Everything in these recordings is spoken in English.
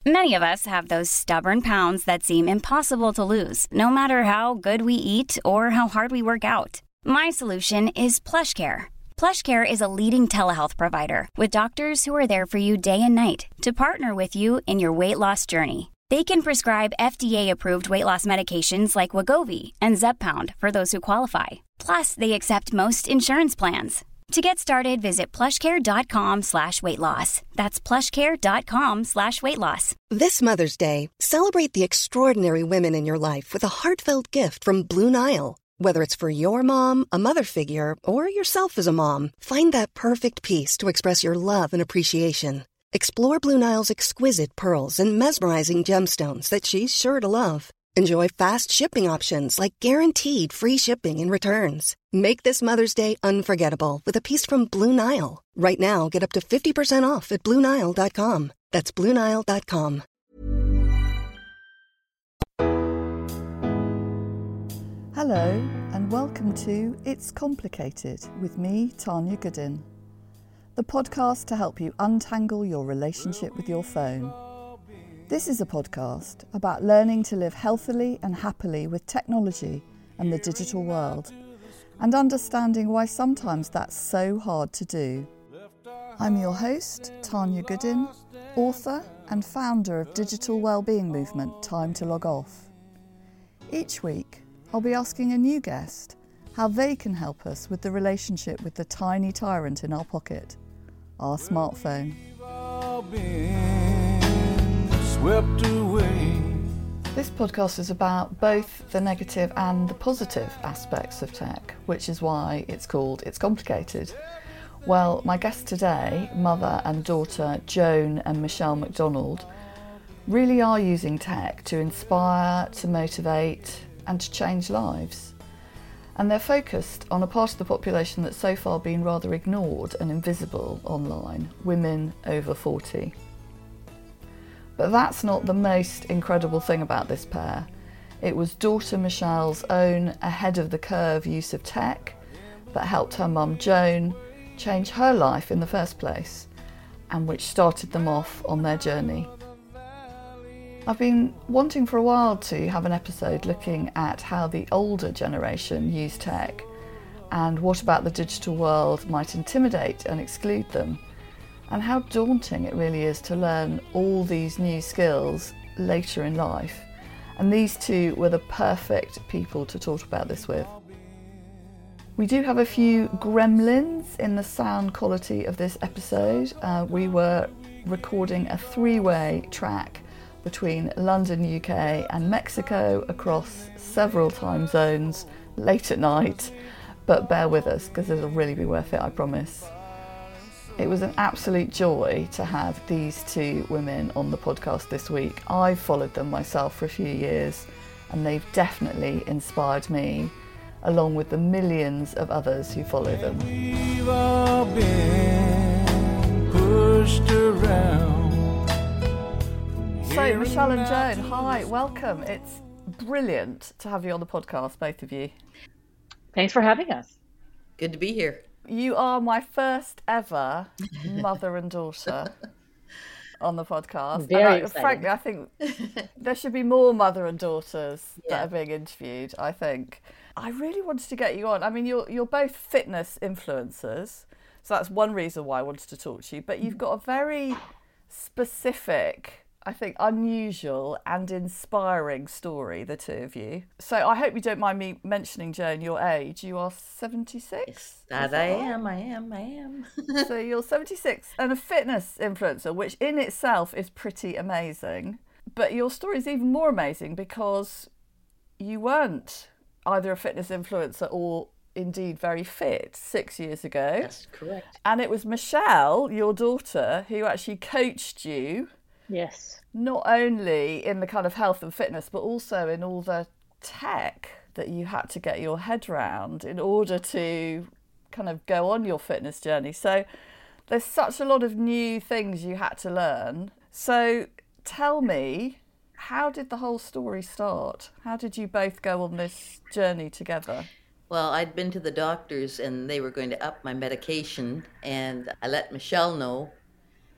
Many of us have those stubborn pounds that seem impossible to lose, no matter how good we eat or how hard we work out. My solution is PlushCare. PlushCare is a leading telehealth provider with doctors who are there for you day and night to partner with you in your weight loss journey. They can prescribe FDA-approved weight loss medications like Wegovy and Zepbound for those who qualify. Plus, they accept most insurance plans. To get started, visit plushcare.com/weightloss. That's plushcare.com/weightloss. This Mother's Day, celebrate the extraordinary women in your life with a heartfelt gift from Blue Nile. Whether it's for your mom, a mother figure, or yourself as a mom, find that perfect piece to express your love and appreciation. Explore Blue Nile's exquisite pearls and mesmerizing gemstones that she's sure to love. Enjoy fast shipping options like guaranteed free shipping and returns. Make this Mother's Day unforgettable with a piece from Blue Nile. Right now, get up to 50% off at BlueNile.com. That's BlueNile.com. Hello, and welcome to It's Complicated with me, Tanya Goodin. The podcast to help you untangle your relationship with your phone. This is a podcast about learning to live healthily and happily with technology and the digital world, and understanding why sometimes that's so hard to do. I'm your host, Tanya Goodin, author and founder of digital wellbeing movement Time to Log Off. Each week, I'll be asking a new guest how they can help us with the relationship with the tiny tyrant in our pocket, our smartphone. Swept away. This podcast is about both the negative and the positive aspects of tech, which is why it's called It's Complicated. Well, my guests today, mother and daughter Joan and Michelle McDonald, really are using tech to inspire, to motivate and to change lives. And they're focused on a part of the population that's so far been rather ignored and invisible online, women over 40. But that's not the most incredible thing about this pair. It was daughter Michelle's own ahead-of-the-curve use of tech that helped her mum Joan change her life in the first place, and which started them off on their journey. I've been wanting for a while to have an episode looking at how the older generation use tech, and what about the digital world might intimidate and exclude them, and how daunting it really is to learn all these new skills later in life. And these two were the perfect people to talk about this with. We do have a few gremlins in the sound quality of this episode. We were recording a three-way track between London, UK and Mexico across several time zones late at night, but bear with us because it'll really be worth it, I promise. It was an absolute joy to have these two women on the podcast this week. I've followed them myself for a few years and they've definitely inspired me, along with the millions of others who follow them. We've all been pushed around. So, Michelle and Joan, hi, welcome. It's brilliant to have you on the podcast, both of you. Thanks for having us. Good to be here. You are my first ever mother and daughter on the podcast. Very exciting. Frankly, I think there should be more mother and daughters that are being interviewed, I think. I really wanted to get you on. I mean, you're both fitness influencers, so that's one reason why I wanted to talk to you, but you've got a very specific, I think, unusual and inspiring story, the two of you. So I hope you don't mind me mentioning, Joan, your age. You are 76? Yes, that I am. So you're 76 and a fitness influencer, which in itself is pretty amazing. But your story is even more amazing because you weren't either a fitness influencer or indeed very fit 6 years ago. That's correct. And it was Michelle, your daughter, who actually coached you. Yes. Not only in the kind of health and fitness, but also in all the tech that you had to get your head round in order to kind of go on your fitness journey. So there's such a lot of new things you had to learn. So tell me, how did the whole story start? How did you both go on this journey together? Well, I'd been to the doctors and they were going to up my medication, and I let Michelle know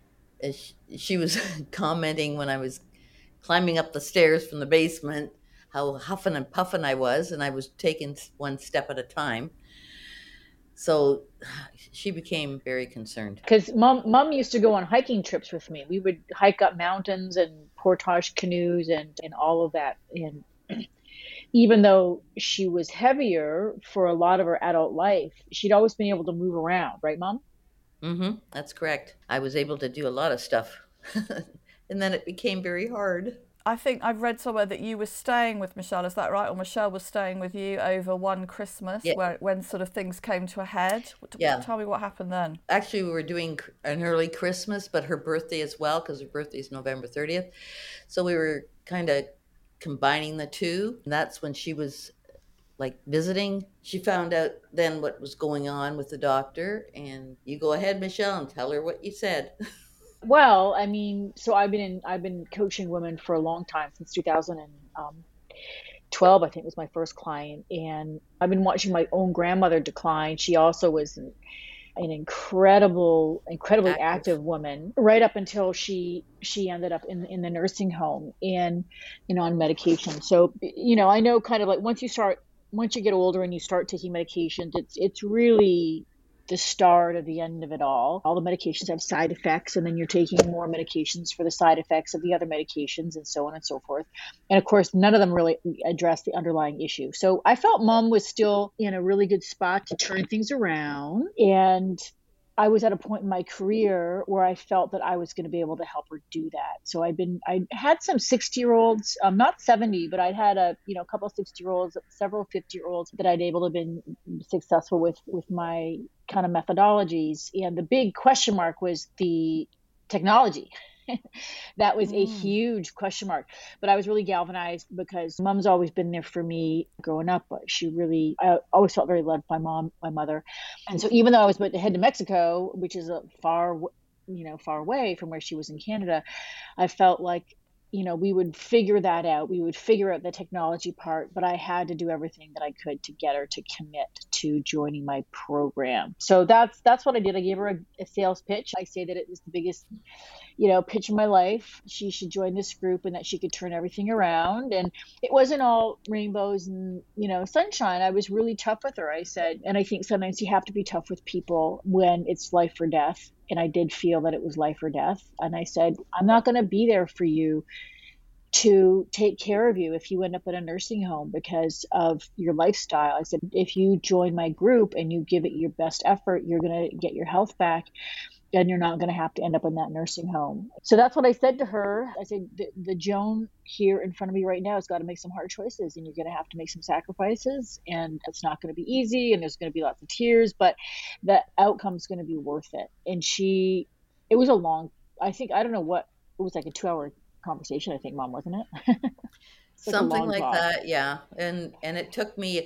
she was commenting when I was climbing up the stairs from the basement how huffing and puffing I was, and I was taking one step at a time. So she became very concerned. Because mom used to go on hiking trips with me. We would hike up mountains and portage canoes and all of that. And even though she was heavier for a lot of her adult life, she'd always been able to move around, right, Mom? Mm-hmm. That's correct. I was able to do a lot of stuff. And then it became very hard. I think I've read somewhere that you were staying with Michelle, is that right? Or Michelle was staying with you over one Christmas, Yeah. when sort of things came to a head. Yeah. Tell me what happened then. Actually, we were doing an early Christmas, but her birthday as well, because her birthday is November 30th. So we were kind of combining the two. And that's when she was like visiting. She found out then what was going on with the doctor. And you go ahead, Michelle, and tell her what you said. Well, I mean, so I've been coaching women for a long time, since 2012, I think was my first client, and I've been watching my own grandmother decline. She also was an incredibly active woman right up until she ended up in the nursing home and on medication. So I know kind of like once you get older and you start taking medications, it's really the start of the end of it all. All the medications have side effects, and then you're taking more medications for the side effects of the other medications, and so on and so forth. And of course, none of them really address the underlying issue. So I felt Mom was still in a really good spot to turn things around. And I was at a point in my career where I felt that I was going to be able to help her do that. So I had some 60-year-olds, not 70, but I'd had a couple of 60-year-olds, several 50-year-olds that I'd able to been successful with my kind of methodologies. And the big question mark was the technology. That was a huge question mark. But I was really galvanized because Mom's always been there for me growing up. I always felt very loved by my mother. And so even though I was about to head to Mexico, which is far away from where she was in Canada, I felt like, we would figure that out. We would figure out the technology part, but I had to do everything that I could to get her to commit to joining my program. So that's what I did. I gave her a sales pitch. I say that it was the biggest pitch in my life. She should join this group and that she could turn everything around. And it wasn't all rainbows and, sunshine. I was really tough with her. I said, and I think sometimes you have to be tough with people when it's life or death. And I did feel that it was life or death. And I said, I'm not going to be there for you to take care of you if you end up in a nursing home because of your lifestyle. I said, if you join my group and you give it your best effort, you're going to get your health back. And you're not going to have to end up in that nursing home. So that's what I said to her. I said, the Joan here in front of me right now has got to make some hard choices, and you're going to have to make some sacrifices, and it's not going to be easy, and there's going to be lots of tears, but the outcome's going to be worth it. And it was a long, I don't know what, it was like a 2-hour conversation, I think, Mom, wasn't it? Something like that, yeah. And it took me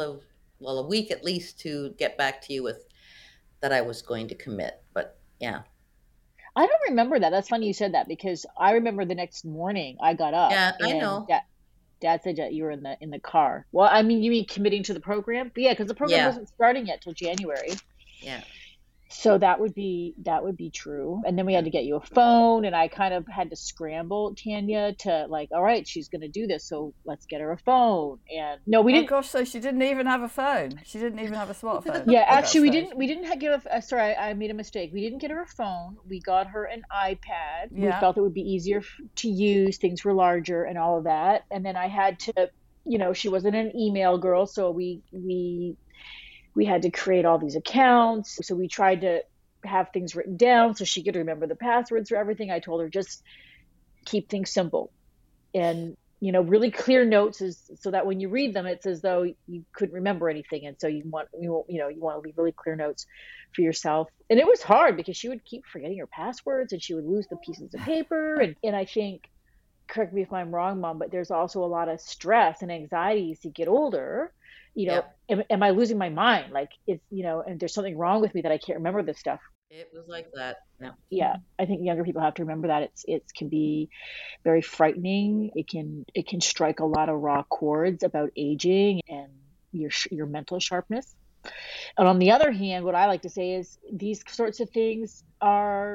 a week at least to get back to you with that I was going to commit, but yeah. I don't remember that. That's funny you said that because I remember the next morning I got up. Yeah, I know. Dad said that you were in the car. Well, I mean, you mean committing to the program? But yeah, because the program wasn't starting yet till January. Yeah. So that would be true. And then we had to get you a phone, and I kind of had to scramble Tanya to like, all right, she's going to do this, so let's get her a phone. And no, we didn't. Oh gosh, so she didn't even have a phone. She didn't even have a smartphone. Yeah, actually, we didn't give. Sorry, I made a mistake. We didn't get her a phone. We got her an iPad. Yeah. We felt it would be easier to use. Things were larger and all of that. And then I had to, she wasn't an email girl, so we had to create all these accounts. So we tried to have things written down so she could remember the passwords for everything. I told her just keep things simple and, really clear notes so that when you read them, it's as though you couldn't remember anything. And so you want to leave really clear notes for yourself. And it was hard because she would keep forgetting her passwords and she would lose the pieces of paper. And I think, correct me if I'm wrong, Mom, but there's also a lot of stress and anxiety as you get older. Am I losing my mind? Like it's, and there's something wrong with me that I can't remember this stuff. It was like that. Yeah. Yeah. I think younger people have to remember that it can be very frightening. It can strike a lot of raw chords about aging and your mental sharpness. And on the other hand, what I like to say is these sorts of things are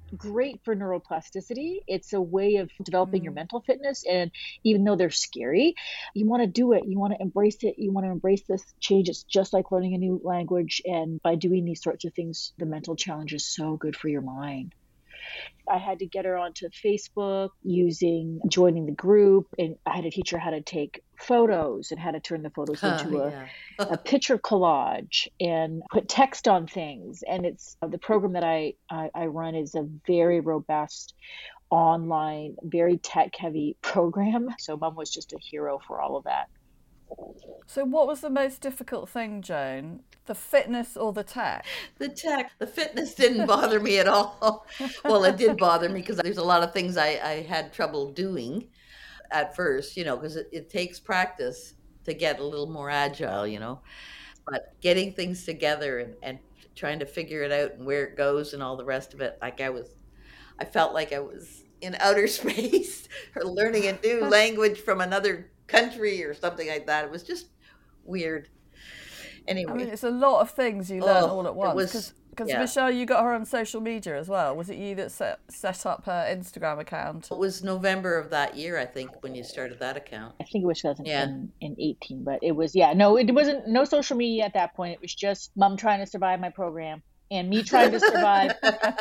great for neuroplasticity. It's a way of developing your mental fitness. And even though they're scary, you want to do it. You want to embrace it. You want to embrace this change. It's just like learning a new language. And by doing these sorts of things, the mental challenge is so good for your mind. I had to get her onto Facebook joining the group, and I had to teach her how to take photos and how to turn the photos into a picture collage and put text on things. And it's the program that I run is a very robust online, very tech heavy program. So Mom was just a hero for all of that. So what was the most difficult thing, Joan? The fitness or the tech? The tech. The fitness didn't bother me at all. Well, it did bother me because there's a lot of things I had trouble doing at first, because it takes practice to get a little more agile. But getting things together and trying to figure it out and where it goes and all the rest of it, I felt like I was in outer space or learning a new language from another country or something like that. It was just weird. Anyway, I mean, it's a lot of things you learn all at once. Because Michelle, you got her on social media as well. Was it you that set up her Instagram account? It was November of that year, I think, when you started that account. I think it was 2018, but it was, it wasn't, no social media at that point. It was just Mom trying to survive my program and me trying to survive,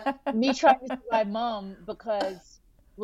Mom, because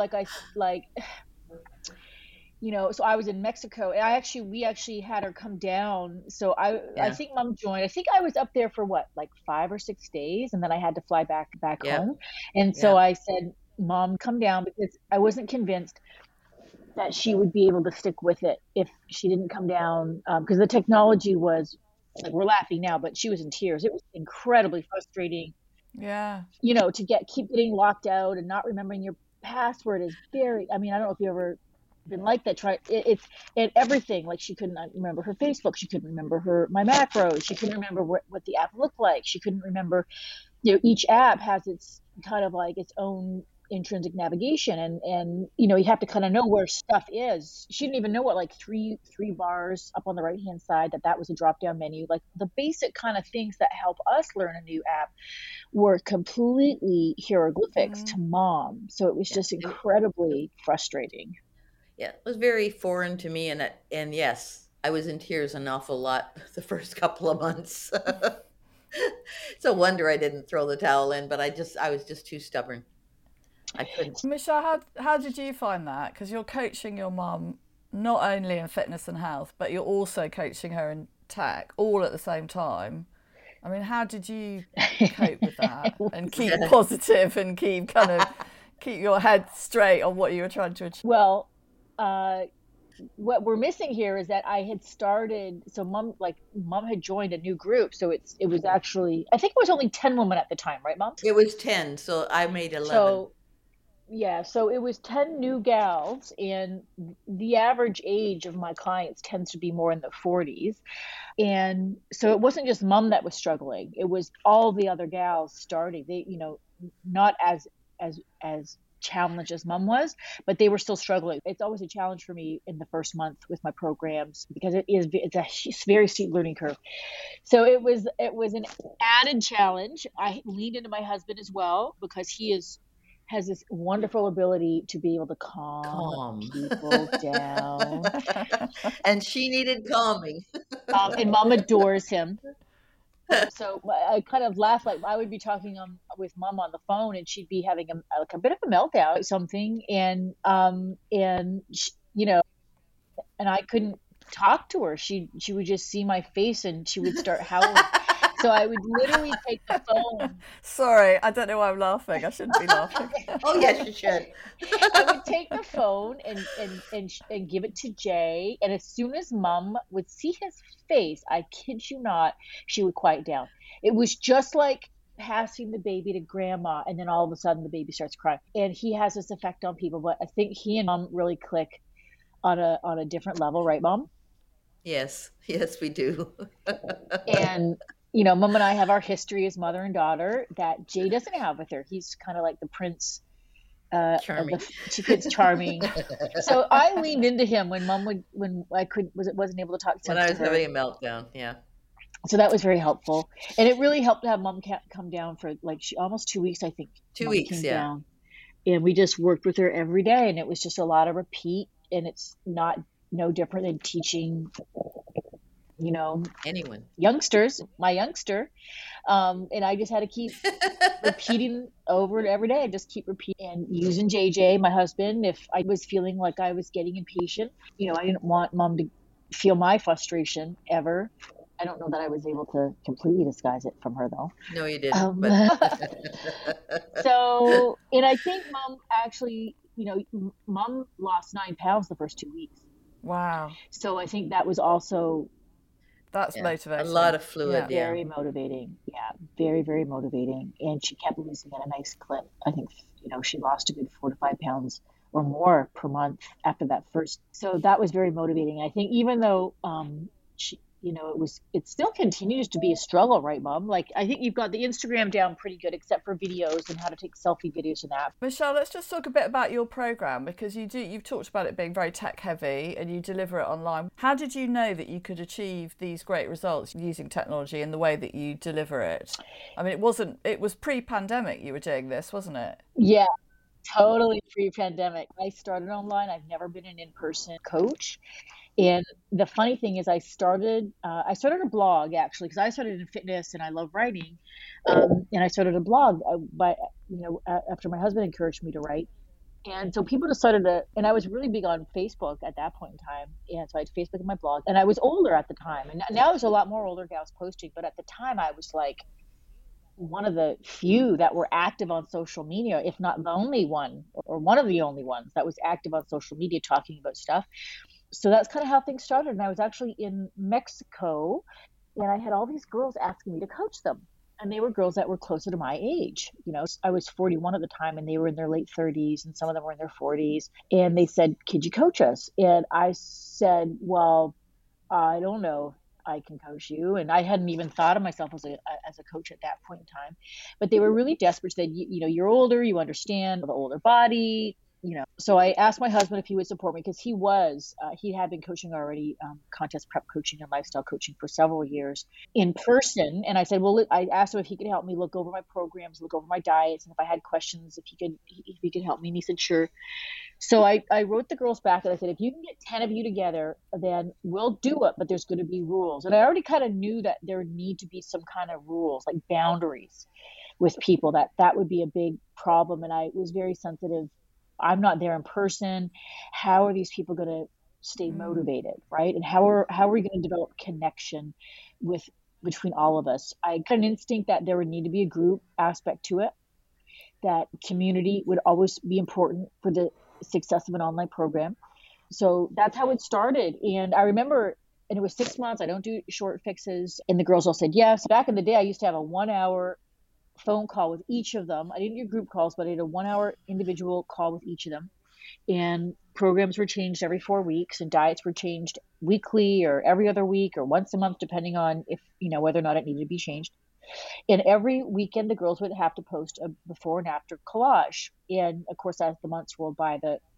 so I was in Mexico and we actually had her come down. So I think Mom joined. I think I was up there for 5 or 6 days. And then I had to fly back home. And so I said, Mom, come down, because I wasn't convinced that she would be able to stick with it if she didn't come down. Because the technology was, we're laughing now, but she was in tears. It was incredibly frustrating. Yeah. To keep getting locked out and not remembering your password is very, I don't know if you ever been like that. It's everything. Like, she couldn't remember her Facebook. She couldn't remember my macros. She couldn't remember what the app looked like. She couldn't remember, each app has its kind of its own intrinsic navigation, and you have to kind of know where stuff is. She didn't even know what three bars up on the right hand side that was a drop down menu. The basic kind of things that help us learn a new app were completely hieroglyphics to Mom. So it was just incredibly frustrating. Yeah, it was very foreign to me, and yes, I was in tears an awful lot the first couple of months. It's a wonder I didn't throw the towel in, but I was just too stubborn. I couldn't. Michelle, how did you find that? Because you're coaching your mum not only in fitness and health, but you're also coaching her in tech all at the same time. I mean, how did you cope with that and keep positive and keep your head straight on what you were trying to achieve? Well, what we're missing here is that I had started. So Mom had joined a new group. So it was actually, I think it was only 10 women at the time, right, Mom? It was 10. So I made 11. So it was 10 new gals, and the average age of my clients tends to be more in the 40s. And so it wasn't just Mom that was struggling. It was all the other gals starting. They, not as challenged as Mom was, but they were still struggling. It's always a challenge for me in the first month with my programs, because it's a very steep learning curve. So it was an added challenge. I leaned into my husband as well, because he has this wonderful ability to be able to calm people down. And she needed calming. And Mom adores him. So I kind of laugh, I would be talking with Mom on the phone, and she'd be having a bit of a meltdown or something, and she, and I couldn't talk to her. She would just see my face and she would start howling. So I would literally take the phone. Sorry, I don't know why I'm laughing. I shouldn't be laughing. Oh yes, you should. I would take the phone and give it to Jay, and as soon as Mom would see his face, I kid you not, she would quiet down. It was just like passing the baby to Grandma, and then all of a sudden the baby starts crying. And he has this effect on people, but I think he and Mom really click on a different level, right, Mom? Yes, we do. And Mom and I have our history as mother and daughter that Jay doesn't have with her. He's kind of like the prince. Charming. It's charming. So I leaned into him when Mom wasn't able to talk sense when I was to her. having a meltdown. Yeah. So that was very helpful. And it really helped to have mom come down for like almost 2 weeks, I think. 2 weeks, Came yeah. down. And we just worked with her every day. And it was just a lot of repeat. And it's no different than teaching, Anyone. youngsters, my youngster. And I just had to keep repeating over it every day. Just keep repeating and using JJ, my husband, if I was feeling like I was getting impatient. I didn't want mom to feel my frustration ever. I don't know that I was able to completely disguise it from her, though. No, you didn't. But So, and I think mom actually, mom lost 9 pounds the first 2 weeks. Wow. So I think that was also That's motivating. A lot of fluid, yeah. Very motivating. Yeah, very, very motivating. And she kept losing at a nice clip. I think, she lost a good 4 to 5 pounds or more per month after that first. So that was very motivating. I think even though she, it still continues to be a struggle, right, Mom? Like, I think you've got the Instagram down pretty good, except for videos and how to take selfie videos and that. Michelle, let's just talk a bit about your program, because you've talked about it being very tech heavy and you deliver it online. How did you know that you could achieve these great results using technology in the way that you deliver it? I mean, it was pre-pandemic you were doing this, wasn't it? Yeah, totally pre-pandemic. I started online. I've never been an in-person coach. And the funny thing is I started a blog, actually, because I started in fitness and I love writing. And I started a blog after my husband encouraged me to write. And so people just started and I was really big on Facebook at that point in time. And so I had Facebook and my blog, and I was older at the time. And now there's a lot more older gals posting. But at the time I was like one of the few that were active on social media, if not the only one, or one of the only ones that was active on social media talking about stuff. So that's kind of how things started. And I was actually in Mexico, and I had all these girls asking me to coach them. And they were girls that were closer to my age. I was 41 at the time, and they were in their late 30s, and some of them were in their 40s. And they said, could you coach us? And I said, well, I don't know. I can coach you. And I hadn't even thought of myself as a coach at that point in time. But they were really desperate. Said, you're older, you understand the older body. So I asked my husband if he would support me, because he had been coaching already, contest prep coaching and lifestyle coaching for several years in person. And I said, well, I asked him if he could help me look over my programs, look over my diets, and if I had questions, if he could help me. And he said, sure. So I wrote the girls back and I said, if you can get 10 of you together, then we'll do it, but there's going to be rules. And I already kind of knew that there would need to be some kind of rules, like boundaries with people, that would be a big problem. And I was very sensitive. I'm not there in person. How are these people going to stay motivated, right? And how are we going to develop connection between all of us? I got an instinct that there would need to be a group aspect to it, that community would always be important for the success of an online program. So that's how it started. And I remember, and it was 6 months. I don't do short fixes. And the girls all said yes. Back in the day, I used to have a 1 hour phone call with each of them. I didn't do group calls, but I did a 1 hour individual call with each of them. And programs were changed every 4 weeks, and diets were changed weekly or every other week or once a month, depending on if, whether or not it needed to be changed. And every weekend, the girls would have to post a before and after collage. And of course, as the months rolled by,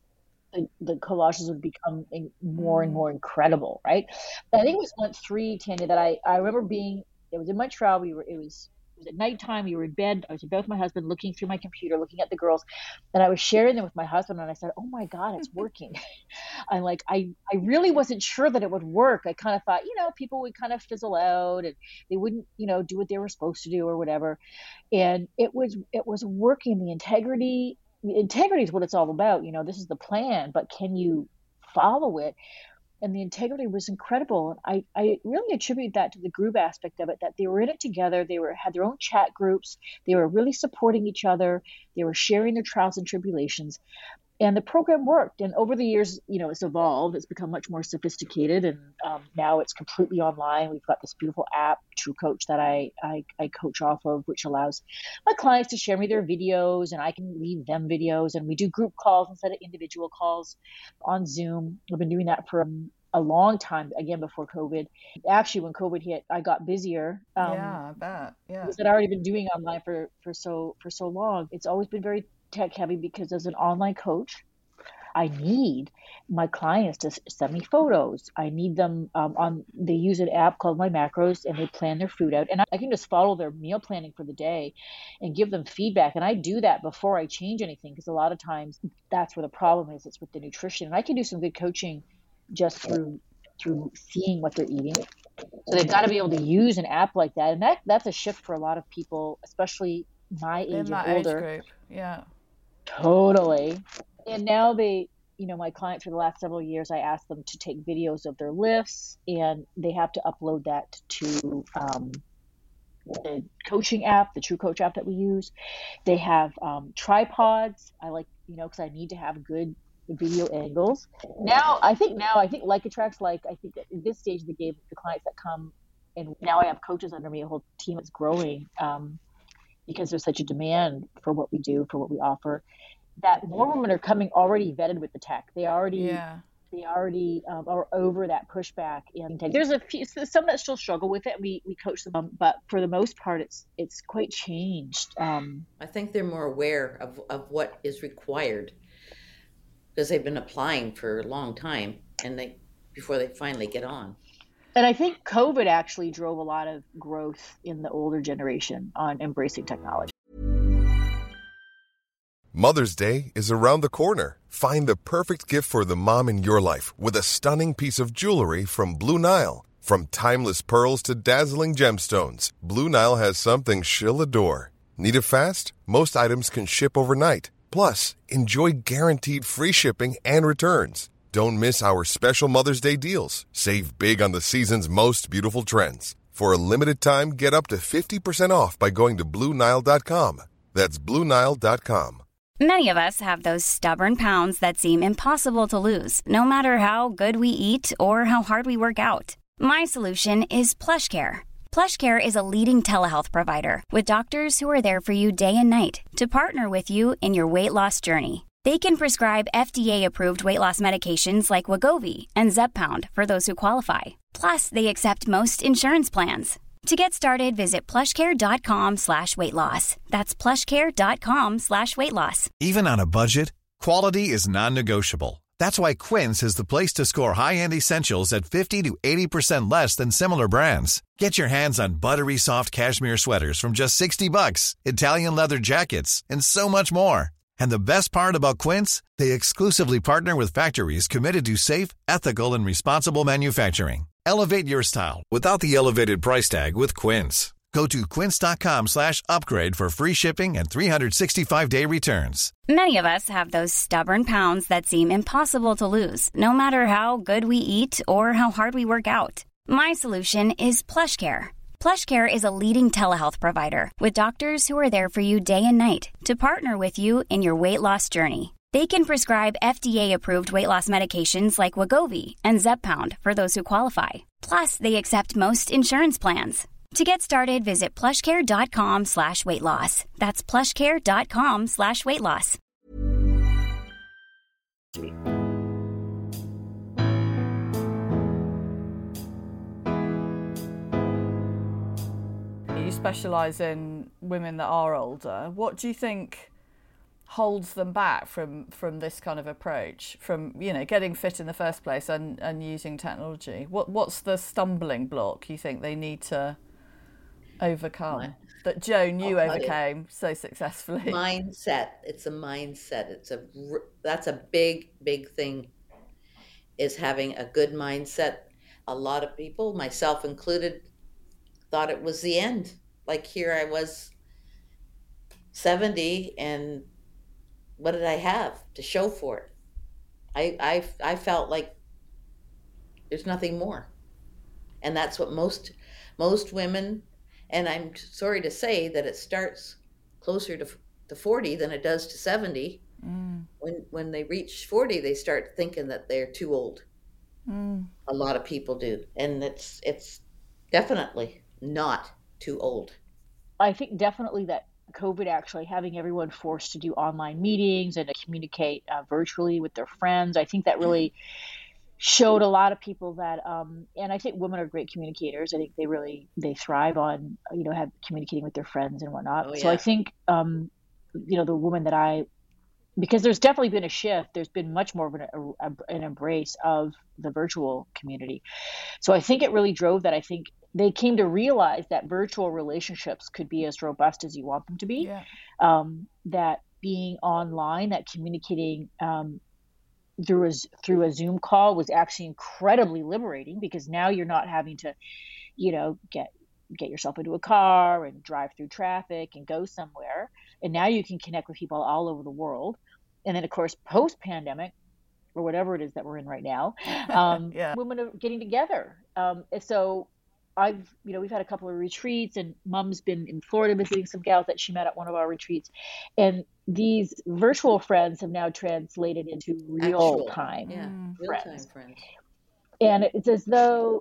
the collages would become more and more incredible, right? I think it was month 3, Tanya, that I remember it was in Montreal. It was at nighttime. We were in bed. I was in bed with my husband, looking through my computer, looking at the girls, and I was sharing them with my husband. And I said, "Oh my God, it's working!" I'm like, I really wasn't sure that it would work. I kind of thought, people would kind of fizzle out and they wouldn't, do what they were supposed to do or whatever. And it was working. The integrity is what it's all about. This is the plan, but can you follow it? And the integrity was incredible. And I really attribute that to the group aspect of it, that they were in it together. They had their own chat groups. They were really supporting each other. They were sharing their trials and tribulations. And the program worked. And over the years, it's evolved. It's become much more sophisticated. And now it's completely online. We've got this beautiful app, TrueCoach, that I coach off of, which allows my clients to share me their videos, and I can leave them videos. And we do group calls instead of individual calls on Zoom. I've been doing that for a long time, again, before COVID. Actually, when COVID hit, I got busier. Yeah, I bet. Yeah. Because I'd already been doing online for so long. It's always been very tech heavy, because as an online coach, I need my clients to send me photos. I need them they use an app called My Macros, and they plan their food out. And I can just follow their meal planning for the day and give them feedback. And I do that before I change anything, because a lot of times that's where the problem is. It's with the nutrition. And I can do some good coaching just through seeing what they're eating. So they've got to be able to use an app like that. And that's a shift for a lot of people, especially my age and older. Age group. Yeah. Totally. And now my clients for the last several years, I asked them to take videos of their lifts, and they have to upload that to the coaching app, the True Coach app that we use. They have tripods. I like, because I need to have good video angles. I think Lycotrax, I think at this stage of the game, the clients that come, and now I have coaches under me, a whole team that's growing, because there's such a demand for what we do, for what we offer, that more women are coming already vetted with the tech. They already are over that pushback. And there's some that still struggle with it. We coach them, but for the most part, it's quite changed. I think they're more aware of what is required, because they've been applying for a long time, and before they finally get on. And I think COVID actually drove a lot of growth in the older generation on embracing technology. Mother's Day is around the corner. Find the perfect gift for the mom in your life with a stunning piece of jewelry from Blue Nile. From timeless pearls to dazzling gemstones, Blue Nile has something she'll adore. Need it fast? Most items can ship overnight. Plus, enjoy guaranteed free shipping and returns. Don't miss our special Mother's Day deals. Save big on the season's most beautiful trends. For a limited time, get up to 50% off by going to BlueNile.com. That's BlueNile.com. Many of us have those stubborn pounds that seem impossible to lose, no matter how good we eat or how hard we work out. My solution is PlushCare. PlushCare is a leading telehealth provider with doctors who are there for you day and night to partner with you in your weight loss journey. They can prescribe FDA-approved weight loss medications like Wegovy and Zepbound for those who qualify. Plus, they accept most insurance plans. To get started, visit plushcare.com/weightloss. That's plushcare.com/weightloss. Even on a budget, quality is non-negotiable. That's why Quince is the place to score high-end essentials at 50 to 80% less than similar brands. Get your hands on buttery soft cashmere sweaters from just $60, Italian leather jackets, and so much more. And the best part about Quince, they exclusively partner with factories committed to safe, ethical, and responsible manufacturing. Elevate your style without the elevated price tag with Quince. Go to quince.com/upgrade for free shipping and 365-day returns. Many of us have those stubborn pounds that seem impossible to lose, no matter how good we eat or how hard we work out. My solution is PlushCare. PlushCare is a leading telehealth provider with doctors who are there for you day and night to partner with you in your weight loss journey. They can prescribe FDA-approved weight loss medications like Wegovy and Zepbound for those who qualify. Plus, they accept most insurance plans. To get started, visit plushcare.com/weightloss. That's plushcare.com/weightloss. You specialise in women that are older. What do you think holds them back from this kind of approach, from getting fit in the first place and using technology? What's the stumbling block you think they need to overcome that Joan you overcame so successfully? Mindset. It's a mindset. That's a big thing, is having a good mindset. A lot of people, myself included, thought it was the end. Like, here I was 70, and what did I have to show for it? I felt like there's nothing more. And that's what most women, and I'm sorry to say that it starts closer to 40 than it does to 70. When they reach 40, they start thinking that they're too old. A lot of people do. And it's definitely not too old. I think definitely that COVID actually having everyone forced to do online meetings and to communicate virtually with their friends, I think that really showed a lot of people that, and I think women are great communicators. I think they thrive on, communicating with their friends and whatnot. Oh, yeah. So I think, the woman that I because there's definitely been a shift. There's been much more of an embrace of the virtual community. So I think it really drove that. I think they came to realize that virtual relationships could be as robust as you want them to be. Yeah. That being online, that communicating through a Zoom call was actually incredibly liberating, because now you're not having to, get yourself into a car and drive through traffic and go somewhere. And now you can connect with people all over the world. And then, of course, post-pandemic, or whatever it is that we're in right now, Yeah. women are getting together. So we've had a couple of retreats, and Mom's been in Florida visiting some gals that she met at one of our retreats. And these virtual friends have now translated into real-time real-time friends. And it's as though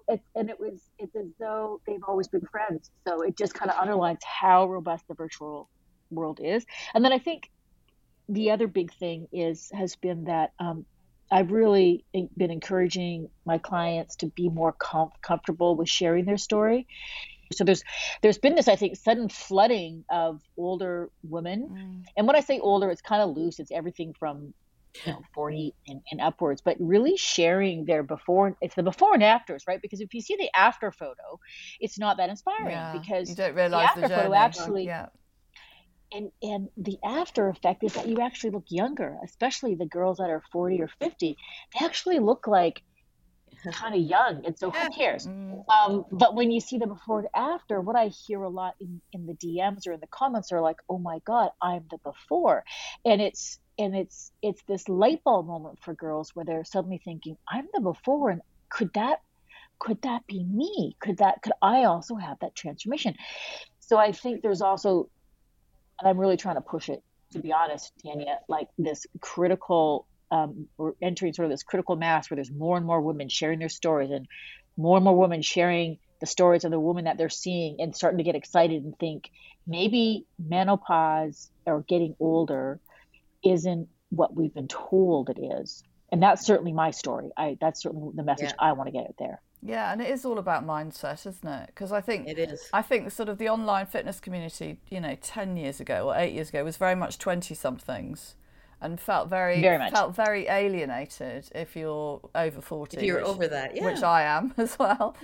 they've always been friends. So it just kind of underlines how robust the virtual world is. And then I think the other big thing has been that I've really been encouraging my clients to be more comfortable with sharing their story. So there's been this, I think, sudden flooding of older women. And when I say older, it's kind of loose. It's everything from 40 and upwards, but really sharing their it's the before and afters, right? Because if you see the after photo, it's not that inspiring, because you don't realize the after journey. photo actually, yeah. And the after effect is that you actually look younger, especially the girls that are 40 or 50. They actually look like kind of young, and so who cares? But when you see the before and after, what I hear a lot in the DMs or in the comments are like, "Oh my God, I'm the before," and it's this light bulb moment for girls where they're suddenly thinking, "I'm the before, and could that be me? Could I also have that transformation?" So I think there's also, and I'm really trying to push it, to be honest, Tanya, like this critical, we're entering sort of this critical mass where there's more and more women sharing their stories, and more women sharing the stories of the women that they're seeing, and starting to get excited and think maybe menopause or getting older isn't what we've been told it is. And that's certainly my story. That's certainly the message I want to get out there. Yeah, and it is all about mindset, isn't it? Because I think it is. I think sort of the online fitness community, 10 years ago or 8 years ago, was very much 20-somethings, and felt very alienated if you're over 40. If you're over that, yeah. Which I am as well.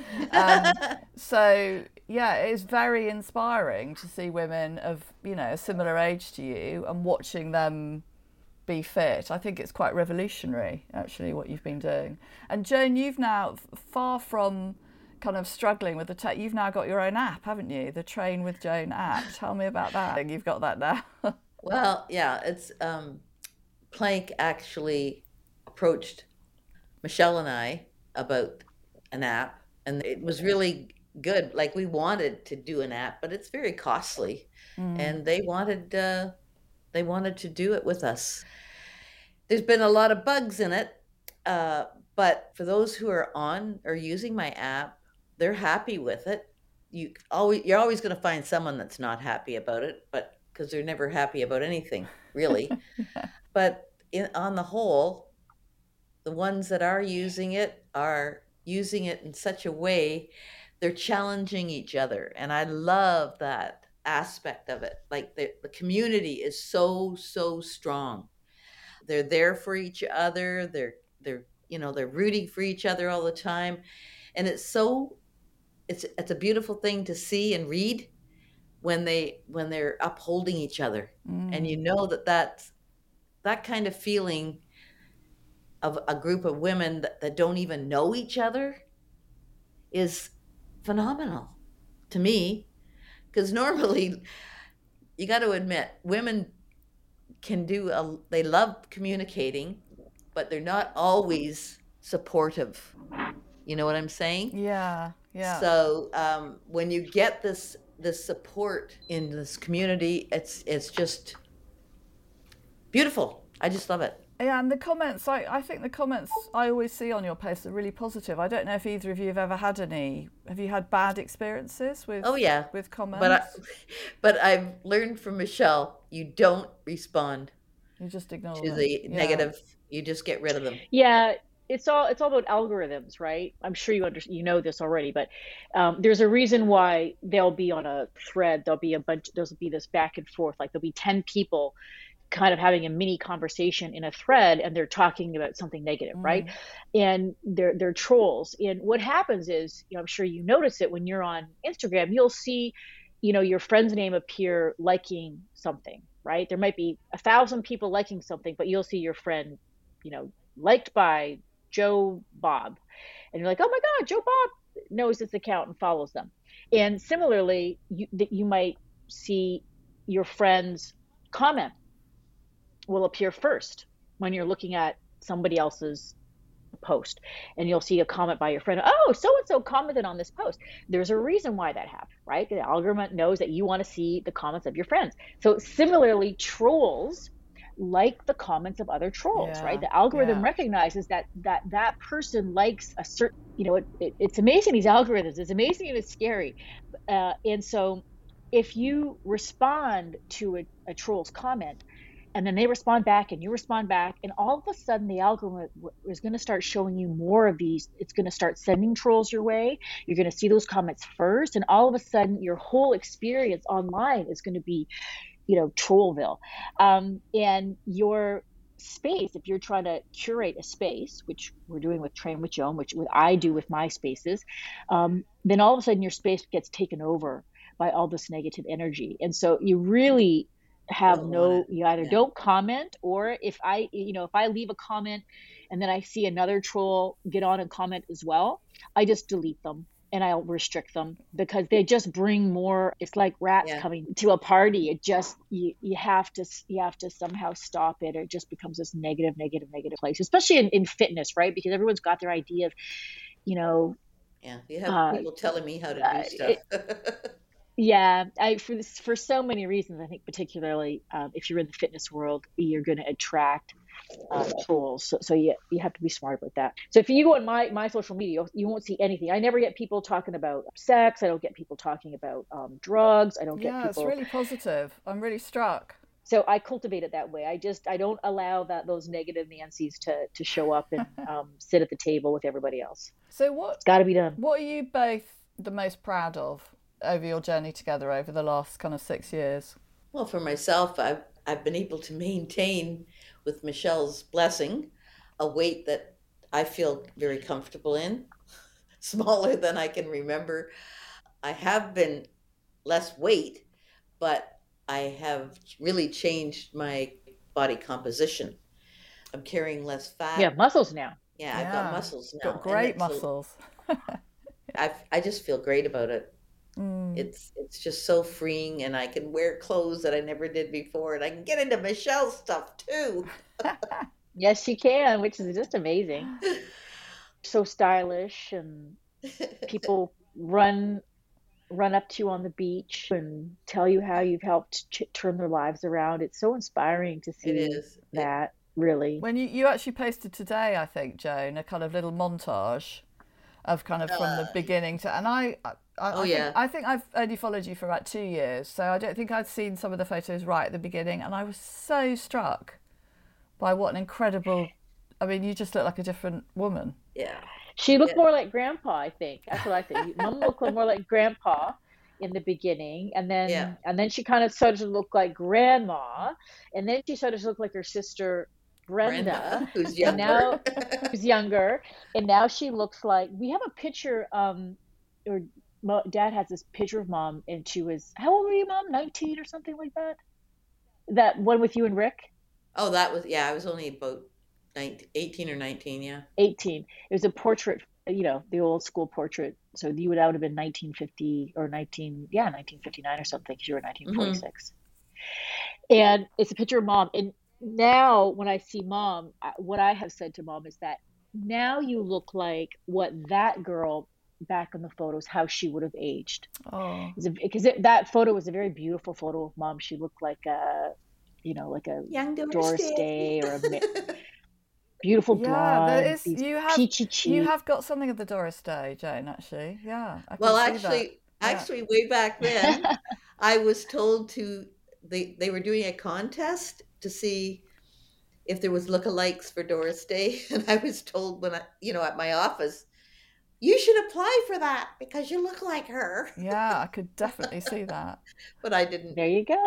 So yeah, it's very inspiring to see women of a similar age to you and watching them be fit. I think it's quite revolutionary, actually, what you've been doing. And Joan, you've now, far from kind of struggling with the tech, you've now got your own app, haven't you? The Train with Joan app. Tell me about that. You've got that now. Well, yeah, it's Plank actually approached Michelle and I about an app, and it was really good. Like, we wanted to do an app, but it's very costly, and they wanted to do it with us. There's been a lot of bugs in it, but for those who are on or using my app, they're happy with it. You're always going to find someone that's not happy about it, but because they're never happy about anything, really. Yeah. But on the whole, the ones that are using it in such a way, they're challenging each other, and I love that aspect of it. Like, the community is so strong. They're there for each other. They're rooting for each other all the time, and it's a beautiful thing to see and read when they're upholding each other, and that kind of feeling of a group of women that don't even know each other is phenomenal to me, because normally, you got to admit, women they love communicating, but they're not always supportive. You know what I'm saying? Yeah. So when you get this support in this community, it's just beautiful. I just love it. Yeah, and the comments, I think the comments I always see on your posts are really positive. I don't know if either of you have ever had have you had bad experiences with with comments? But I've learned from Michelle, you don't respond. You just ignore to the negative. You just get rid of them. Yeah, it's all about algorithms, right? I'm sure you know this already, but there's a reason why they'll be on a thread. There'll be this back and forth. Like, there'll be 10 people kind of having a mini conversation in a thread, and they're talking about something negative, right? And they're trolls. And what happens is, I'm sure you notice it when you're on Instagram, you'll see, your friend's name appear liking something, right? There might be 1,000 people liking something, but you'll see your friend, liked by Joe Bob. And you're like, oh my God, Joe Bob knows this account and follows them. And similarly, you might see your friend's comment will appear first when you're looking at somebody else's post, and you'll see a comment by your friend. Oh, so-and-so commented on this post. There's a reason why that happened, right? The algorithm knows that you want to see the comments of your friends. So similarly, trolls like the comments of other trolls, right? The algorithm recognizes that person likes a certain, it's amazing, these algorithms. It's amazing and it's scary. And so if you respond to a troll's comment, and then they respond back and you respond back, and all of a sudden the algorithm is going to start showing you more of these. It's going to start sending trolls your way. You're going to see those comments first, and all of a sudden your whole experience online is going to be, Trollville. And your space, if you're trying to curate a space, which we're doing with Train with Joan, which I do with my spaces, then all of a sudden your space gets taken over by all this negative energy. And so you really have you either don't comment, or if I leave a comment and then I see another troll get on and comment as well, I just delete them and I'll restrict them, because they just bring more. It's like rats coming to a party. It just, you have to somehow stop it, or it just becomes this negative place, especially in fitness, right? Because everyone's got their idea of, you have people telling me how to do stuff. For so many reasons, I think particularly if you're in the fitness world, you're going to attract trolls. So you have to be smart about that. So if you go on my social media, you won't see anything. I never get people talking about sex. I don't get people talking about drugs. I don't get people. Yeah, it's really positive. I'm really struck. So I cultivate it that way. I don't allow those negative Nancys to show up and sit at the table with everybody else. So it's got to be done. What are you both the most proud of over your journey together over the last kind of 6 years? Well, for myself, I've been able to maintain, with Michelle's blessing, a weight that I feel very comfortable in, smaller than I can remember. I have been less weight, but I have really changed my body composition. I'm carrying less fat. Yeah, muscles now. Yeah, I've got muscles now. Got great muscles. I just feel great about it. It's just so freeing, and I can wear clothes that I never did before, and I can get into Michelle's stuff too. Yes, she can, which is just amazing. So stylish, and people run up to you on the beach and tell you how you've helped turn their lives around. It's so inspiring to see that, really. When you actually posted today, I think, Joan, a kind of little montage of kind of from the beginning to, and I think I've only followed you for about 2 years, so I don't think I'd seen some of the photos right at the beginning, and I was so struck by what an incredible, you just look like a different woman. Yeah. She looked more like Grandpa, I think. That's what I think. Mom looked more like Grandpa in the beginning, and then she kind of started to look like Grandma, and then she started to look like her sister Brenda, who's younger. And now she looks like, we have a picture, or Dad has this picture of Mom, and she was, how old were you, Mom? 19 or something like that? That one with you and Rick? Oh, that was, I was only about 18 or 19, yeah. 18. It was a portrait, the old school portrait. So that would have been 1950 or 1959 or something, because you were 1946. Mm-hmm. And it's a picture of Mom. And now when I see Mom, what I have said to Mom is that now you look like what that girl back in the photos, how she would have aged. Oh, because that photo was a very beautiful photo of Mom. She looked like a young Doris Day or a beautiful blonde. Peachy cheeks. You have got something of the Doris Day, Jane. Actually, yeah. Actually, way back then, I was told they were doing a contest to see if there was lookalikes for Doris Day, and I was told when at my office, you should apply for that because you look like her. Yeah, I could definitely see that. But I didn't. There you go.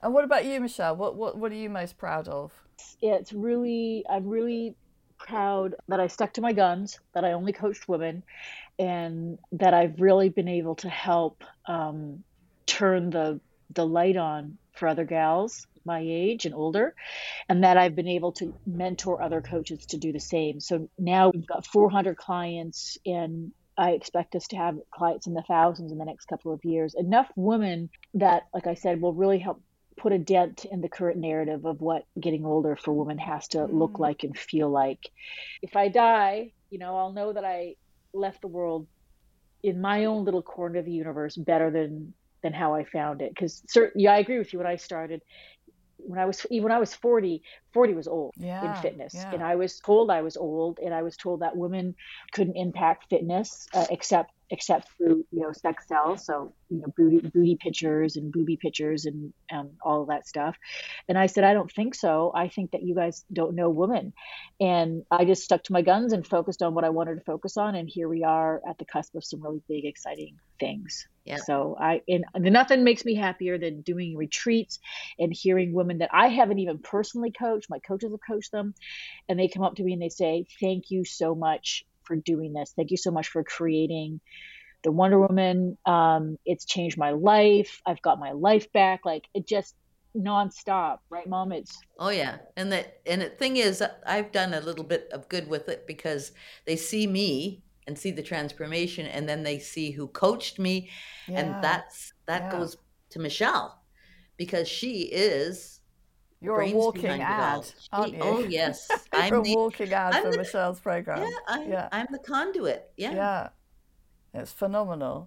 And what about you, Michelle? What are you most proud of? I'm really proud that I stuck to my guns, that I only coached women, and that I've really been able to help turn the light on for other gals my age and older, and that I've been able to mentor other coaches to do the same. So now we've got 400 clients, and I expect us to have clients in the thousands in the next couple of years. Enough women that, like I said, will really help put a dent in the current narrative of what getting older for women has to look like and feel like. If I die, I'll know that I left the world in my own little corner of the universe better than how I found it. Because I agree with you. When I started, when I was 40 was old in fitness. Yeah. And I was told I was old, and I was told that women couldn't impact fitness except through, sex sells. So, booty pictures and booby pictures and all of that stuff. And I said, I don't think so. I think that you guys don't know women. And I just stuck to my guns and focused on what I wanted to focus on. And here we are at the cusp of some really big, exciting things. Yeah. So nothing makes me happier than doing retreats and hearing women that I haven't even personally coached. My coaches have coached them, and they come up to me and they say, thank you so much for doing this. Thank you so much for creating the Wonder Woman. It's changed my life. I've got my life back. Like, it just nonstop, right, Mom? Oh yeah. And the thing is, I've done a little bit of good with it because they see me and see the transformation, and then they see who coached me. Yeah. And that goes to Michelle, because she is You're a walking ad, aren't you? Oh yes. I'm a walking ad for Michelle's program. Yeah, I'm the conduit. Yeah. It's phenomenal.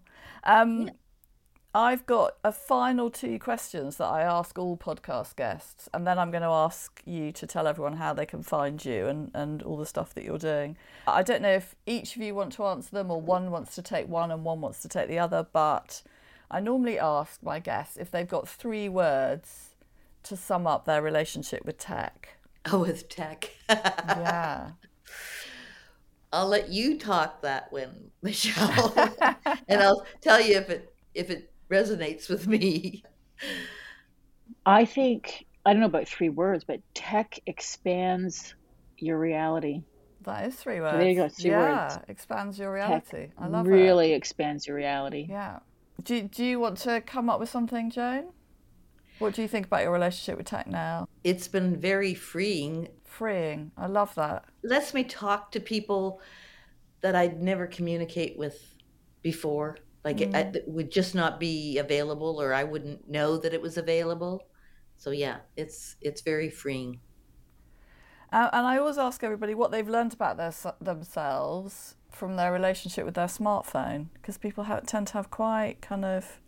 I've got a final 2 questions that I ask all podcast guests, and then I'm going to ask you to tell everyone how they can find you and all the stuff that you're doing. I don't know if each of you want to answer them, or one wants to take one and one wants to take the other, but I normally ask my guests if they've got 3 words to sum up their relationship with tech. Oh, with tech. Yeah. I'll let you talk that one, Michelle, and I'll tell you if it resonates with me. I think, I don't know about 3 words, but tech expands your reality. That is 3 words. There you go, 3 words. Yeah, expands your reality. I love really expands your reality. Yeah. Do you want to come up with something, Joan? What do you think about your relationship with tech now? It's been very freeing. Freeing. I love that. Lets me talk to people that I'd never communicate with before. Like it would just not be available, or I wouldn't know that it was available. So yeah, it's very freeing. And I always ask everybody what they've learned about themselves from their relationship with their smartphone, because people tend to have quite kind of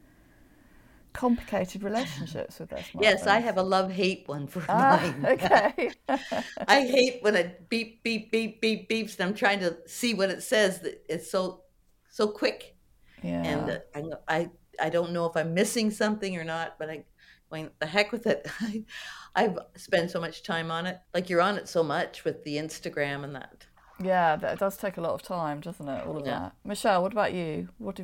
complicated relationships with their smartphones. Yes, I have a love-hate one for mine. Okay. I hate when it beep, beep, beep, beep, beeps, and I'm trying to see what it says. That it's so quick. Yeah. And I don't know if I'm missing something or not, but I'm going, the heck with it. I've spent so much time on it. Like, you're on it so much with the Instagram and that. Yeah, it does take a lot of time, doesn't it? All of that. Michelle, what about you? What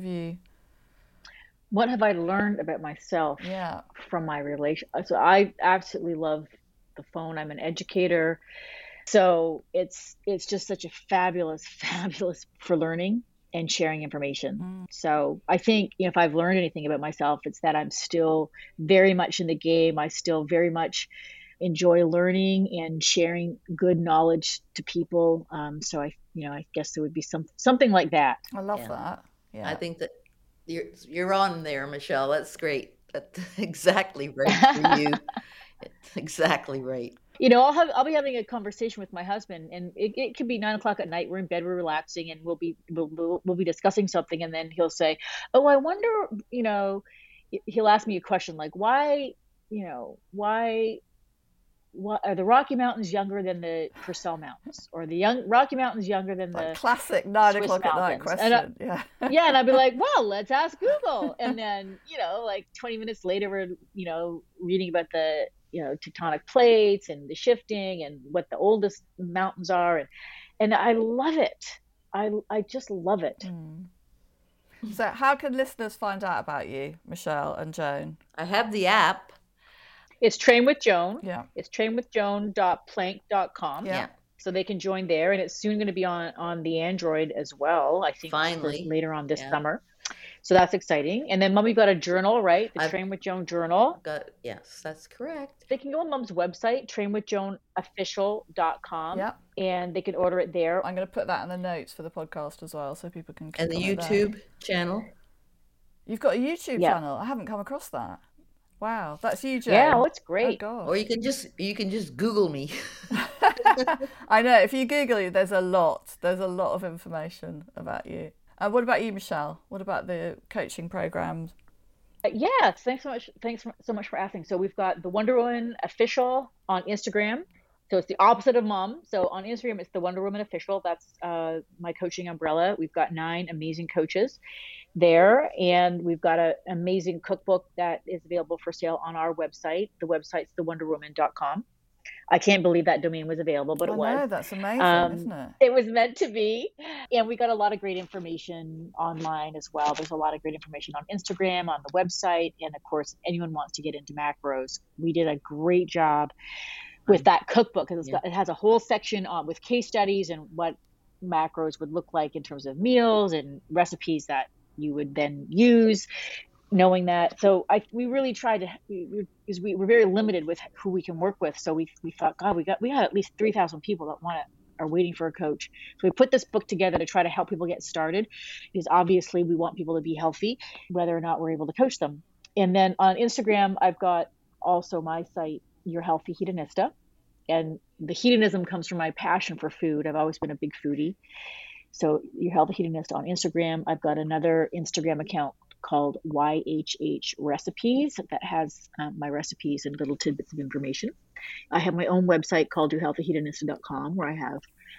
have I learned about myself from my relation? So I absolutely love the phone. I'm an educator. So it's just such a fabulous for learning and sharing information. So I think, if I've learned anything about myself, it's that I'm still very much in the game. I still very much enjoy learning and sharing good knowledge to people. So I guess there would be something like that. I love that. Yeah. I think that you're on there, Michelle. That's great. That's exactly right for you. It's exactly right. I'll be having a conversation with my husband, and it could be 9:00 at night. We're in bed, we're relaxing, and we'll be discussing something, and then he'll say, "Oh, I wonder," he'll ask me a question like, "Why are the Rocky Mountains younger than the Purcell Mountains, or the Rocky Mountains younger than the classic 9:00 at night question?" And I'd be like, "Well, let's ask Google." And then 20 minutes later, we're reading about the tectonic plates and the shifting and what the oldest mountains are, and I love it. I just love it. So how can listeners find out about you, Michelle and Joan? I have the app. It's Train with Joan. Yeah. It's trainwithjoan.plank.com. Yeah. So they can join there, and it's soon going to be on the Android as well. I think Finally. later on this summer. So that's exciting. And then Mom, you've got a journal, right? The Train with Joan journal. Yes, that's correct. They can go on Mom's website, trainwithjoanofficial.com. Yeah. And they can order it there. I'm going to put that in the notes for the podcast as well, so people can click and the on YouTube channel. You've got a YouTube channel. I haven't come across that. Wow, that's you, Joan. Yeah, it's great. Oh, God. Or you can just Google me. I know. If you Google you, there's a lot of information about you. What about you, Michelle? What about the coaching programs? Yes, thanks so much. Thanks so much for asking. So we've got the Wonder Woman Official on Instagram. So it's the opposite of Mom. So on Instagram, it's the Wonder Woman Official. That's my coaching umbrella. We've got 9 amazing coaches there, and we've got an amazing cookbook that is available for sale on our website. The website's thewonderwoman.com. I can't believe that domain was available, but it was. I know, that's amazing, isn't it? It was meant to be. And we got a lot of great information online as well. There's a lot of great information on Instagram, on the website. And of course, if anyone wants to get into macros, we did a great job with that cookbook, because it has a whole section on with case studies and what macros would look like in terms of meals and recipes that you would then use. Knowing that, so we really tried to, because we're very limited with who we can work with. So we thought, God, we got at least 3,000 people that are waiting for a coach. So we put this book together to try to help people get started, because obviously we want people to be healthy, whether or not we're able to coach them. And then on Instagram, I've got also my site, Your Healthy Hedonista, and the hedonism comes from my passion for food. I've always been a big foodie. So Your Healthy Hedonista on Instagram. I've got another Instagram account called YHH Recipes that has my recipes and little tidbits of information. I have my own website called YourHealthyHedonista.com, where I have,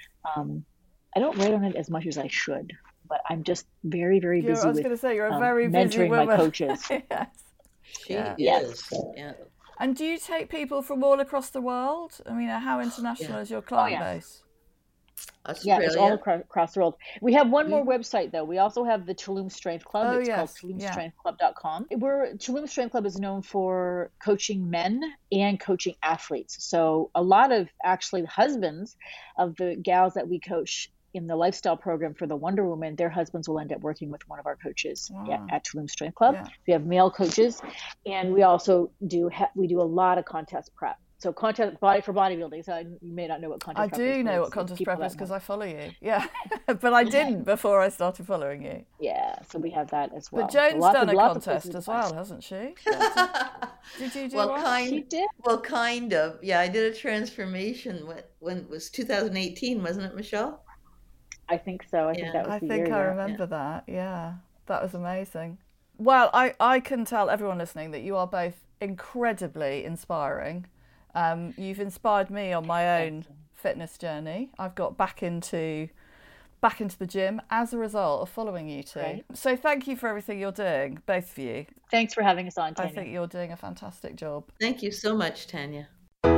I don't write on it as much as I should, but I'm just very, very busy I was going to say, you're a very busy mentoring woman. My coaches. Yes. She is. Yeah. And do you take people from all across the world? I mean, how international is your client base? Australia. Yeah, it's all across the world. We have one more website, though. We also have the Tulum Strength Club. It's called TulumStrengthClub.com. Tulum Strength Club is known for coaching men and coaching athletes. So a lot of actually husbands of the gals that we coach in the lifestyle program for the Wonder Woman, their husbands will end up working with one of our coaches at Tulum Strength Club. Yeah. We have male coaches, and we also do a lot of contest prep. So contest for bodybuilding. So you may not know what contest prep is. I do know what contest prep is because I follow you. Yeah, but I didn't before I started following you. Yeah, so we have that as well. But Joan's done a contest as well, hasn't she? Did you do one? She did. Well, kind of. Yeah, I did a transformation when it was 2018, wasn't it, Michelle? I think so. I think that was the year. I remember that. Yeah, that was amazing. Well, I can tell everyone listening that you are both incredibly inspiring. You've inspired me on my own fitness journey. I've got back into the gym as a result of following you two. Right. So thank you for everything you're doing, both of you. Thanks for having us on, Tanya. I think you're doing a fantastic job. Thank you so much, Tanya.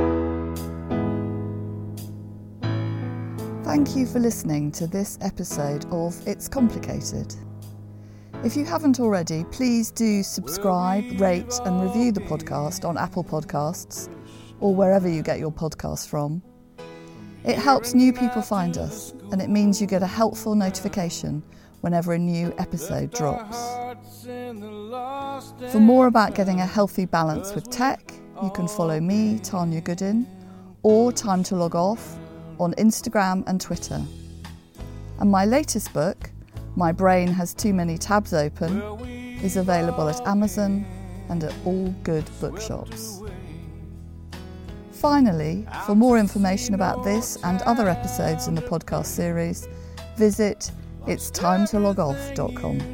Thank you for listening to this episode of It's Complicated. If you haven't already, please do subscribe, rate and review the podcast on Apple Podcasts or wherever you get your podcasts from. It helps new people find us, and it means you get a helpful notification whenever a new episode drops. For more about getting a healthy balance with tech, you can follow me, Tanya Goodin, or Time to Log Off on Instagram and Twitter. And my latest book, My Brain Has Too Many Tabs Open, is available at Amazon and at all good bookshops. Finally, for more information about this and other episodes in the podcast series, visit itstimetologoff.com.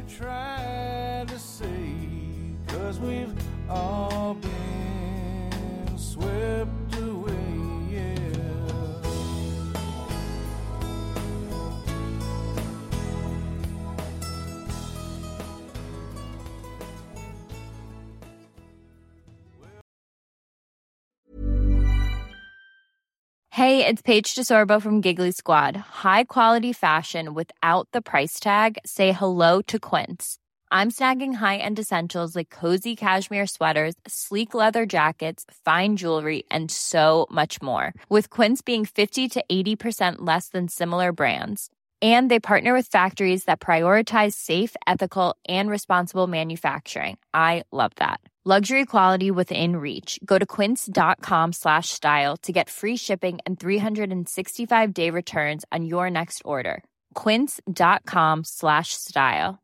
Hey, it's Paige DeSorbo from Giggly Squad. High quality fashion without the price tag. Say hello to Quince. I'm snagging high-end essentials like cozy cashmere sweaters, sleek leather jackets, fine jewelry, and so much more. With Quince being 50 to 80% less than similar brands. And they partner with factories that prioritize safe, ethical, and responsible manufacturing. I love that. Luxury quality within reach. Go to quince.com/style to get free shipping and 365-day returns on your next order. Quince.com/style.